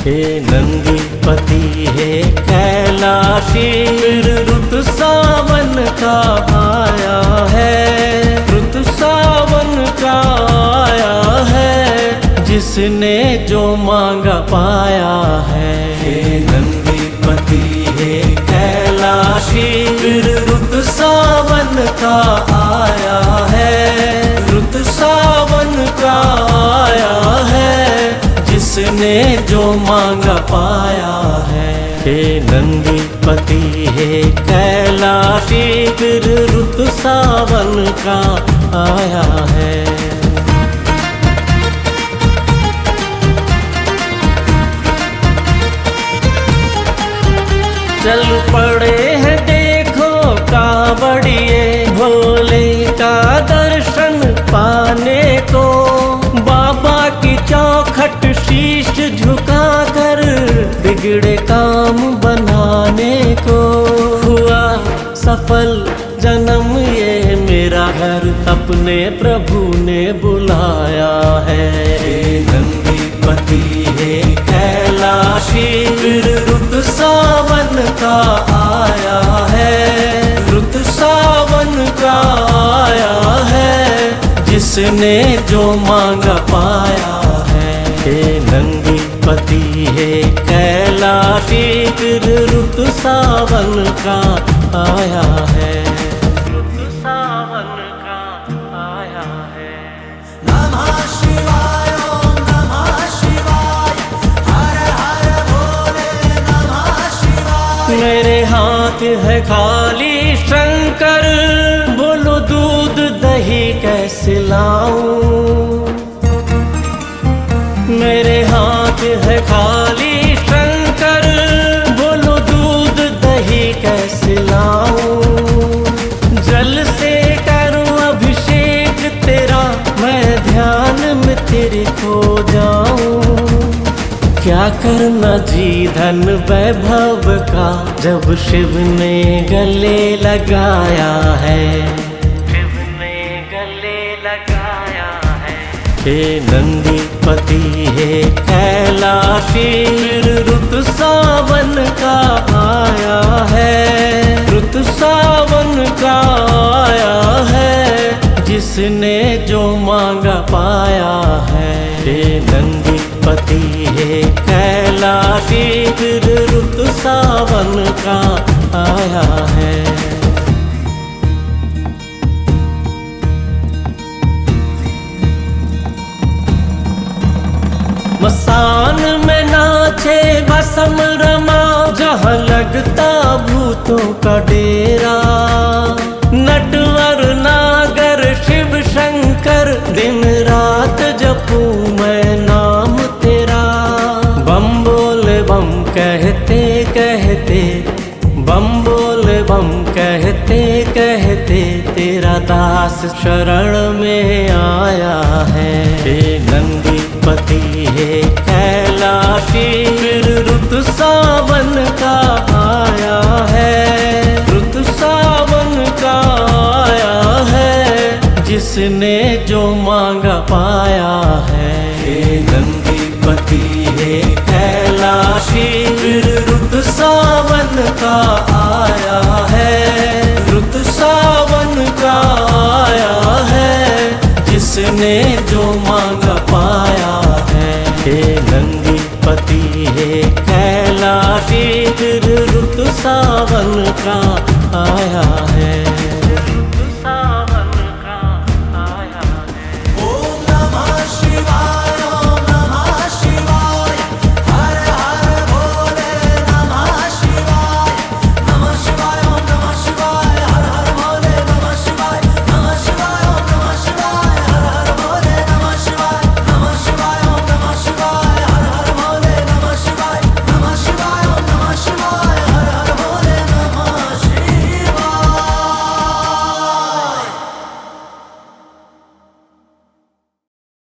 हे नंदीपति हे कैलाशी, रुत सावन का आया है, रुत सावन का आया है, जिसने जो मांगा पाया है। हे नंदीपति हे कैलाशी, रुत सावन का आया है, रुत सावन का आया है, जिसने जो मांगा पाया है। हे नंदीपति हे कैलाशी, रुत सावन का आया है। चल पड़े हैं देखो कांवड़िए, भोले का दर्शन पाने को, बाबा की चौखट शीश झुकाकर बिगड़े काम बनाने को। हुआ सफल जन्म ये मेरा घर, अपने प्रभु ने बुलाया है। हे नंदीपति हे कैलाशी, रुत सावन का आया है, रुत सावन का आया है, जिसने जो मांगा पाया है। हे नंदीपति हे कैलाशी, रुत सावन का आया है, रुत सावन का आया है। नमः शिवाय ओम नमः शिवाय, हर हर भोले नमः शिवाय। मेरे हाथ है खाली शंकर, बोलो दूध दही कैसे लाऊं। मेरे हाथ है खाली शंकर, बोलो दूध दही कैसे लाऊं। जल से करूं अभिषेक तेरा, मैं ध्यान में तेरे खो जाऊं। क्या करना जी धन वैभव का, जब शिव ने गले लगाया है, शिव ने गले लगाया है। हे नंदीपति हे कैलाशी, रुत सावन का आया है, रुत सावन का आया है, जिसने जो मांगा पाया है। हे नंदीपति हे कैलाशी, रुत सावन का आया है। मसान में नाचे भस्म रमा, जहाँ लगता भूतों का डेरा। नटवर नागर शिव शंकर, दिन रात जपूं मैं नाम तेरा। बम बोले बम कहते कहते, बम बोले बम कहते कहते, तेरा दास शरण में आया है। हे नंदीपति हे कैलाशी, रुत सावन का आया है, रुत सावन का आया है, जिसने जो मांगा पाया है। हे नंदीपति हे कैलाशी, रुत सावन का आया है, रुत सावन का आया है, जिसने जो मांगा पाया है। हे नंदीपति हे कैलाशी, रुत सावन का आया है।